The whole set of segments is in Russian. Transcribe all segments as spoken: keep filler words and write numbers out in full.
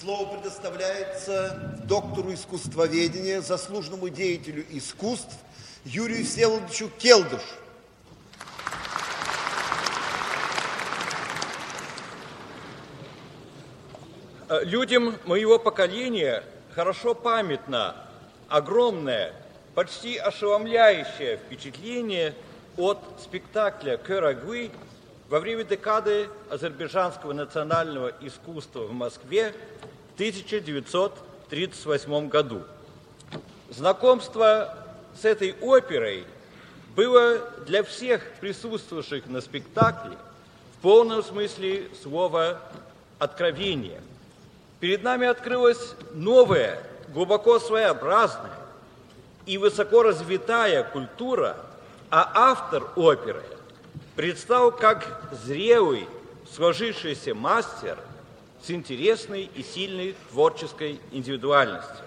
Слово предоставляется доктору искусствоведения, заслуженному деятелю искусств Юрию Всеволодовичу Келдышу. Людям моего поколения хорошо памятно огромное, почти ошеломляющее впечатление от спектакля «Кэр Агуи» во время декады азербайджанского национального искусства в Москве в тысяча девятьсот тридцать восьмом году. Знакомство с этой оперой было для всех присутствовавших на спектакле в полном смысле слова откровение. Перед нами открылась новая, глубоко своеобразная и высоко развитая культура, а автор оперы предстал как зрелый, сложившийся мастер с интересной и сильной творческой индивидуальностью.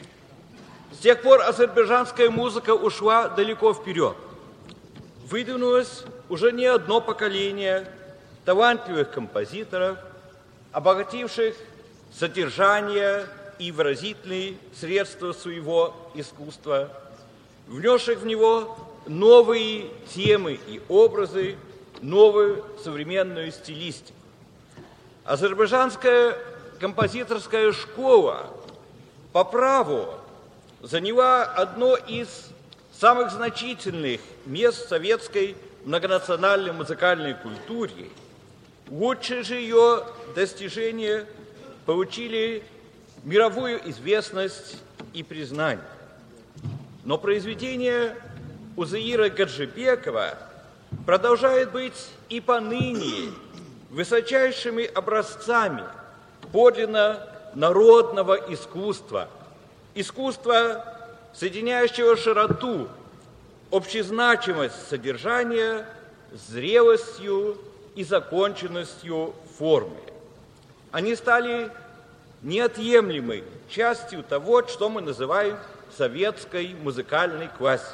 С тех пор азербайджанская музыка ушла далеко вперед. Выдвинулось уже не одно поколение талантливых композиторов, обогативших содержание и выразительные средства своего искусства, внесших в него новые темы и образы, новую современную стилистику. Азербайджанская композиторская школа по праву заняла одно из самых значительных мест в советской многонациональной музыкальной культуре. Лучшие же ее достижения получили мировую известность и признание. Но произведение Узаира Гаджибекова продолжает быть и поныне высочайшими образцами подлинно народного искусства, искусства, соединяющего широту, общезначимость содержания с зрелостью и законченностью формы. Они стали неотъемлемой частью того, что мы называем советской музыкальной классикой.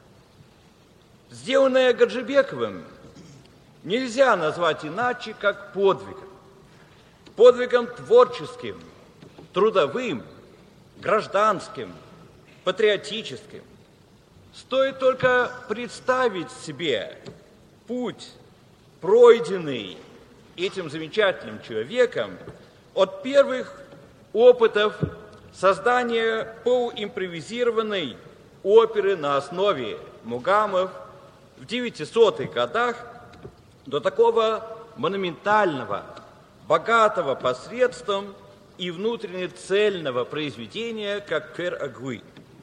Сделанное Гаджибековым нельзя назвать иначе, как подвигом. Подвигом творческим, трудовым, гражданским, патриотическим. Стоит только представить себе путь, пройденный этим замечательным человеком от первых опытов создания полуимпровизированной оперы на основе мугамов в девятисотых годах до такого монументального, богатого посредством и внутренне цельного произведения, как «Кэр Агуи».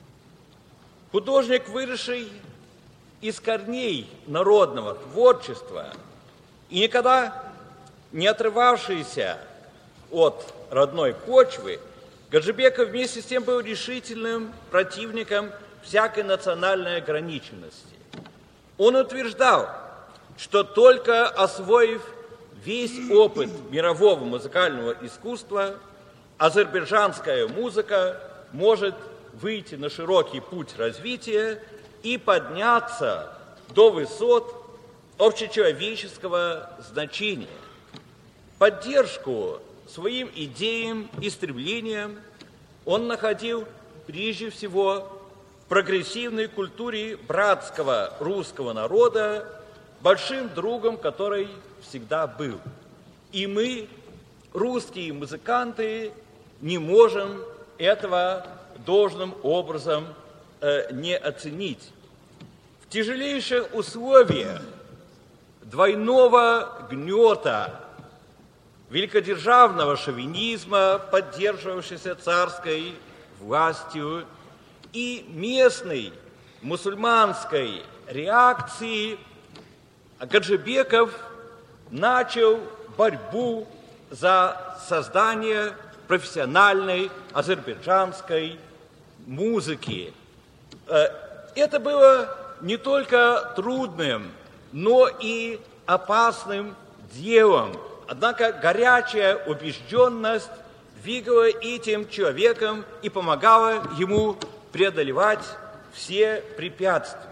Художник, выросший из корней народного творчества и никогда не отрывавшийся от родной почвы, Гаджибеков вместе с тем был решительным противником всякой национальной ограниченности. Он утверждал, что только освоив весь опыт мирового музыкального искусства, азербайджанская музыка может выйти на широкий путь развития и подняться до высот общечеловеческого значения. Поддержку своим идеям и стремлениям он находил прежде всего в прогрессивной культуре братского русского народа, большим другом которой всегда был. И мы, русские музыканты, не можем этого должным образом э, не оценить. В тяжелейших условиях двойного гнета великодержавного шовинизма, поддерживавшегося царской властью, и местной мусульманской реакции, Гаджибеков начал борьбу за создание профессиональной азербайджанской музыки. Это было не только трудным, но и опасным делом. Однако горячая убежденность двигала этим человеком и помогала ему преодолевать все препятствия.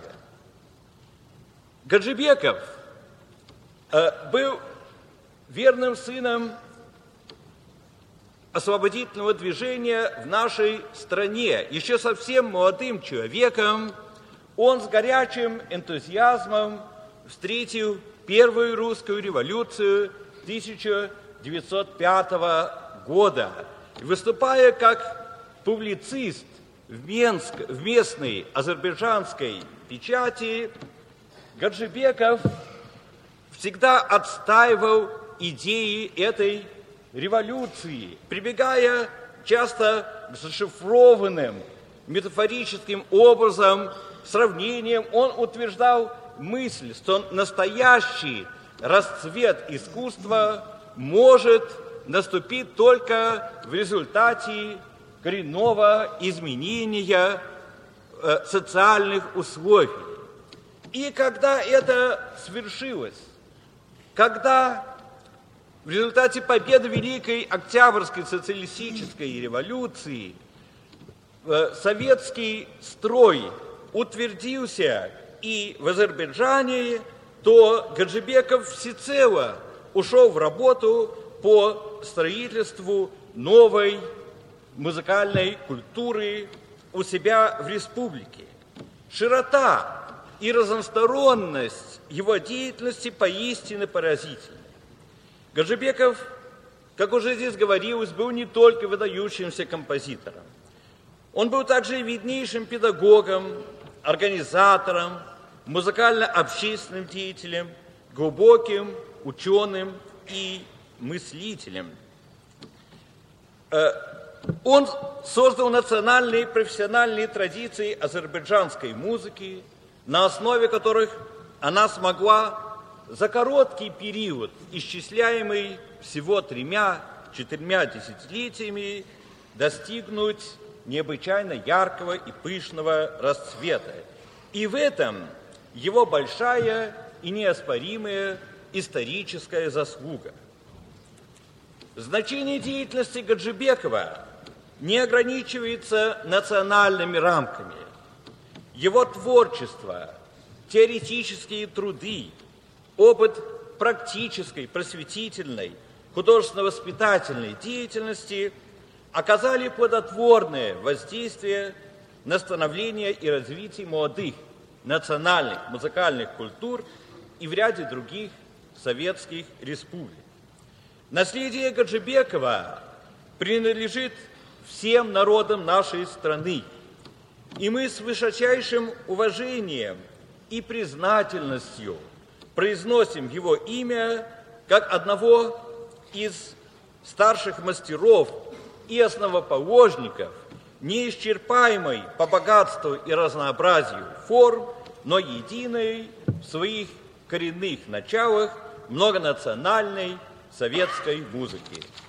Гаджибеков э, был верным сыном освободительного движения в нашей стране. Еще совсем молодым человеком он с горячим энтузиазмом встретил первую русскую революцию тысяча девятьсот пятого года. Выступая как публицист в, Менск, в местной азербайджанской печати, Гаджибеков всегда отстаивал идеи этой революции, прибегая часто к зашифрованным метафорическим образом, сравнением. Он утверждал мысль, что настоящий расцвет искусства может наступить только в результате коренного изменения э, социальных условий. И когда это свершилось, когда в результате победы Великой Октябрьской социалистической революции э, советский строй утвердился и в Азербайджане, то Гаджибеков всецело ушел в работу по строительству новой музыкальной культуры у себя в республике. Широта и разносторонность его деятельности поистине поразительны. Гаджибеков, как уже здесь говорилось, был не только выдающимся композитором. Он был также виднейшим педагогом, организатором, музыкально-общественным деятелем, глубоким ученым и мыслителем. Он создал национальные профессиональные традиции азербайджанской музыки, на основе которых она смогла за короткий период, исчисляемый всего тремя-четырьмя десятилетиями, достигнуть необычайно яркого и пышного расцвета. И в этом его большая и неоспоримая историческая заслуга. Значение деятельности Гаджибекова не ограничивается национальными рамками. Его творчество, теоретические труды, опыт практической, просветительной, художественно-воспитательной деятельности оказали плодотворное воздействие на становление и развитие молодых национальных музыкальных культур и в ряде других советских республик. Наследие Гаджибекова принадлежит всем народам нашей страны, и мы с высочайшим уважением и признательностью произносим его имя как одного из старших мастеров и основоположников неисчерпаемой по богатству и разнообразию форм, но единой в своих коренных началах многонациональной советской музыки.